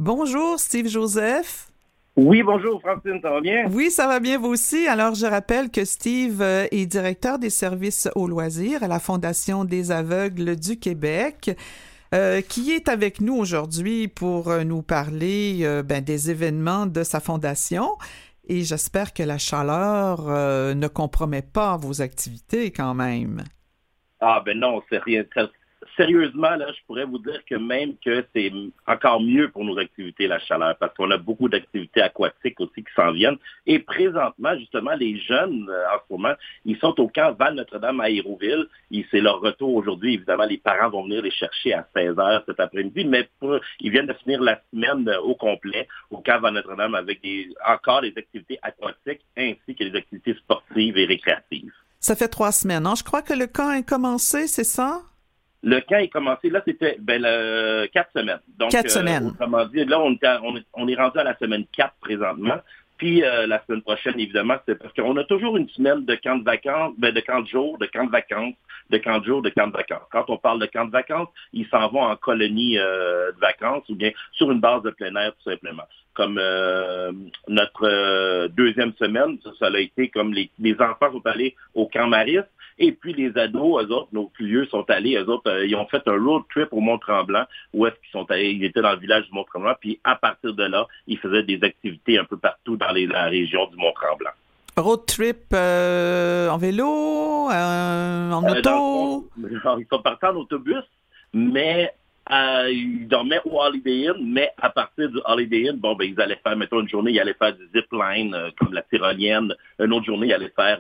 Bonjour, Steve Joseph. Oui, bonjour Francine, ça va bien? Oui, ça va bien vous aussi. Alors, je rappelle que Steve est directeur des services aux loisirs à la Fondation des aveugles du Québec, qui est avec nous aujourd'hui pour nous parler des événements de sa fondation. Et j'espère que la chaleur ne compromet pas vos activités quand même. Ah ben non, c'est rien. Sérieusement, là, je pourrais vous dire que même que c'est encore mieux pour nos activités, la chaleur, parce qu'on a beaucoup d'activités aquatiques aussi qui s'en viennent. Et présentement, justement, les jeunes, en ce moment, ils sont au camp Val-Notre-Dame à Hérouville. C'est leur retour aujourd'hui. Évidemment, les parents vont venir les chercher à 16 heures cet après-midi, mais ils viennent de finir la semaine au complet au camp Val-Notre-Dame avec encore des activités aquatiques ainsi que des activités sportives et récréatives. Ça fait 3 semaines, non? Je crois que le camp est commencé, c'est ça? Le camp est commencé, là, c'était 4 semaines. Donc, 4 semaines. Autrement dit, là, on est rendu à la semaine 4 présentement. Puis la semaine prochaine, évidemment, c'est parce qu'on a toujours une semaine de camp de vacances, de camp de jour, de camp de vacances, de camp de jour, de camp de vacances. Quand on parle de camp de vacances, ils s'en vont en colonie de vacances ou bien sur une base de plein air, tout simplement. Comme notre deuxième semaine, ça a été comme les enfants sont allés au camp Maris. Et puis les ados, eux autres, nos plus vieux sont allés, eux autres, ils ont fait un road trip au Mont-Tremblant, où est-ce qu'ils sont allés, ils étaient dans le village du Mont-Tremblant, puis à partir de là, ils faisaient des activités un peu partout dans la région du Mont-Tremblant. Road trip en vélo, en auto? Ils sont partis en autobus, mais ils dormaient au Holiday Inn, mais à partir du Holiday Inn, ils allaient faire, mettons, une journée, ils allaient faire du zipline, comme la tyrolienne. Une autre journée, ils allaient faire,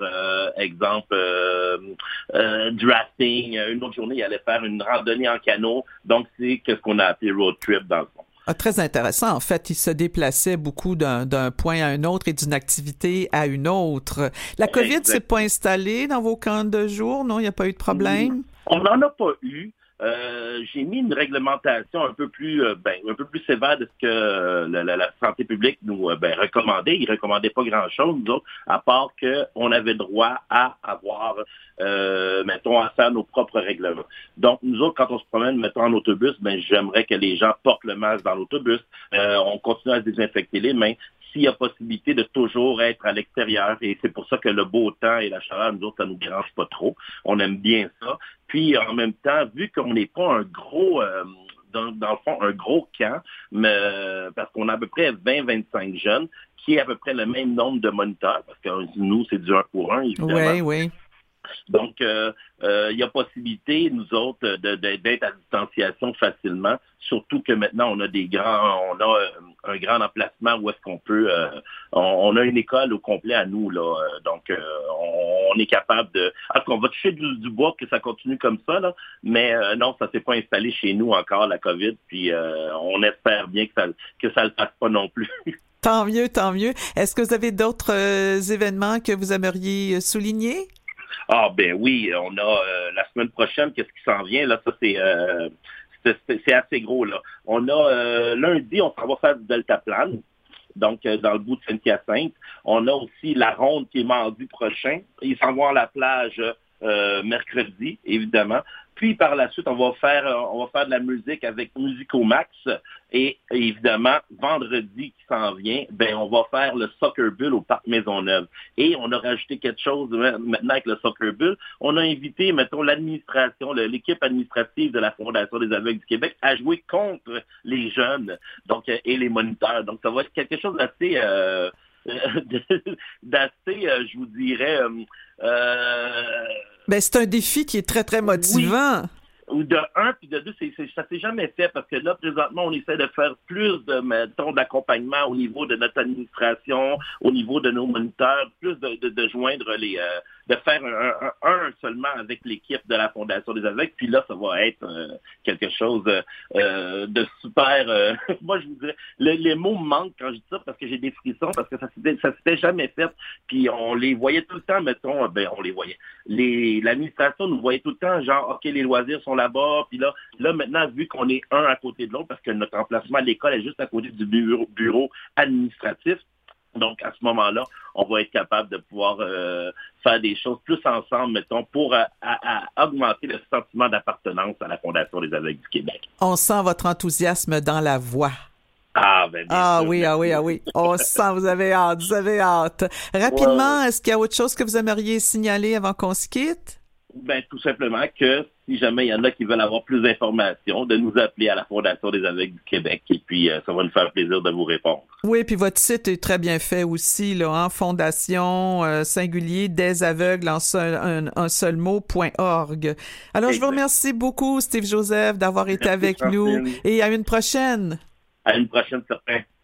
du rafting. Une autre journée, ils allaient faire une randonnée en canot. Donc, c'est ce qu'on a appelé road trip dans le fond. Ah, très intéressant. En fait, ils se déplaçaient beaucoup d'un point à un autre et d'une activité à une autre. La COVID s'est pas installée dans vos camps de jour, non? Il n'y a pas eu de problème? On n'en a pas eu. J'ai mis une réglementation un peu plus sévère de ce que la santé publique nous recommandait. Ils recommandaient pas grand-chose, nous autres, à part qu'on avait droit à avoir, à faire nos propres règlements. Donc, nous autres, quand on se promène, mettons, en autobus, j'aimerais que les gens portent le masque dans l'autobus. On continue à se désinfecter les mains. S'il y a possibilité de toujours être à l'extérieur, et c'est pour ça que le beau temps et la chaleur, nous autres, ça nous dérange pas trop. On aime bien ça. Puis, en même temps, vu qu'on n'est pas un gros, dans le fond, un gros camp, mais, parce qu'on a à peu près 20-25 jeunes, qui est à peu près le même nombre de moniteurs, parce que nous, c'est du 1 pour 1, évidemment. Oui, oui. Donc, il y a possibilité, nous autres, d'être à distanciation facilement, surtout que maintenant, on a un grand emplacement où est-ce qu'on peut, on a une école au complet à nous, là, donc on est capable de, on va toucher du bois que ça continue comme ça, là, mais non, ça s'est pas installé chez nous encore, la COVID, puis on espère bien que ça le fasse pas non plus. Tant mieux, tant mieux. Est-ce que vous avez d'autres événements que vous aimeriez souligner? Ah ben oui, on a la semaine prochaine, qu'est-ce qui s'en vient? Là, ça c'est assez gros. Là. On a lundi, on s'en va faire du deltaplane, donc dans le bout de Saint-Hyacinthe. On a aussi la ronde qui est mardi prochain. Ils s'en vont à la plage mercredi, évidemment. Puis par la suite, on va faire de la musique avec Musico Max. Et évidemment, vendredi qui s'en vient, on va faire le Soccer Bull au Parc Maisonneuve. Et on a rajouté quelque chose maintenant avec le Soccer Bull. On a invité, mettons, l'administration, l'équipe administrative de la Fondation des aveugles du Québec à jouer contre les jeunes, donc et les moniteurs. Donc ça va être quelque chose d'assez je vous dirais... c'est un défi qui est très, très motivant. Oui. Ou de un, puis de deux, ça s'est jamais fait parce que là, présentement, on essaie de faire plus d'accompagnement au niveau de notre administration, au niveau de nos moniteurs, plus de joindre de faire un seulement avec l'équipe de la Fondation des aveugles. Puis là, ça va être quelque chose de super. Moi, je vous dirais, les mots me manquent quand je dis ça parce que j'ai des frissons, parce que ça s'était jamais fait. Puis on les voyait tout le temps, mettons, on les voyait. L'administration nous voyait tout le temps, genre, OK, les loisirs sont là-bas. Puis là, maintenant, vu qu'on est un à côté de l'autre, parce que notre emplacement à l'école est juste à côté du bureau administratif, donc, à ce moment-là, on va être capable de pouvoir faire des choses plus ensemble, mettons, pour augmenter le sentiment d'appartenance à la Fondation des aveugles du Québec. On sent votre enthousiasme dans la voix. Ah ben, Ah sûr, oui, ah oui, ah oui. On sent, vous avez hâte, vous avez hâte. Rapidement, Ouais. est-ce qu'il y a autre chose que vous aimeriez signaler avant qu'on se quitte? Ben, tout simplement que si jamais il y en a qui veulent avoir plus d'informations, de nous appeler à la Fondation des aveugles du Québec et puis ça va nous faire plaisir de vous répondre. Oui, puis votre site est très bien fait aussi, là, hein? Fondation singulier des aveugles en un seul mot.org. Alors, je vous Exact. remercie beaucoup, Steve Joseph, d'avoir été Merci, avec nous Francine. et à une prochaine. À une prochaine, certain.